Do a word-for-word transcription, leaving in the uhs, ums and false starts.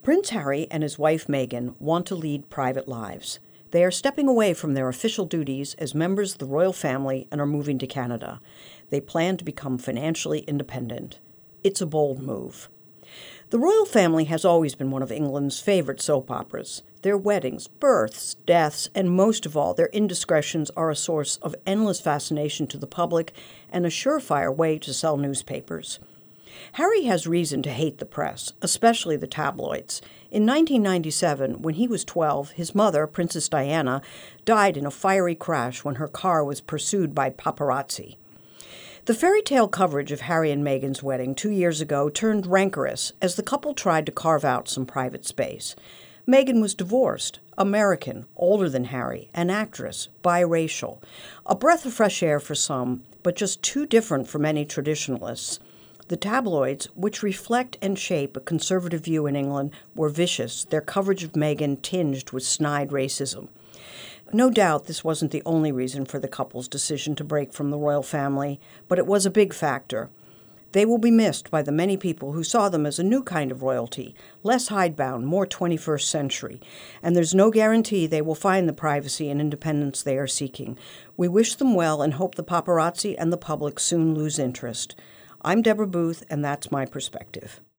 Prince Harry and his wife Meghan want to lead private lives. They are stepping away from their official duties as members of the royal family and are moving to Canada. They plan to become financially independent. It's a bold move. The royal family has always been one of England's favorite soap operas. Their weddings, births, deaths, and most of all, their indiscretions are a source of endless fascination to the public and a surefire way to sell newspapers. Harry has reason to hate the press, especially the tabloids. In nineteen ninety-seven, when he was twelve, his mother, Princess Diana, died in a fiery crash when her car was pursued by paparazzi. The fairy tale coverage of Harry and Meghan's wedding two years ago turned rancorous as the couple tried to carve out some private space. Meghan was divorced, American, older than Harry, an actress, biracial. A breath of fresh air for some, but just too different for many traditionalists. The tabloids, which reflect and shape a conservative view in England, were vicious, their coverage of Meghan tinged with snide racism. No doubt this wasn't the only reason for the couple's decision to break from the royal family, but it was a big factor. They will be missed by the many people who saw them as a new kind of royalty, less hidebound, more twenty-first century, and there's no guarantee they will find the privacy and independence they are seeking. We wish them well and hope the paparazzi and the public soon lose interest. I'm Deborah Booth, and that's my perspective.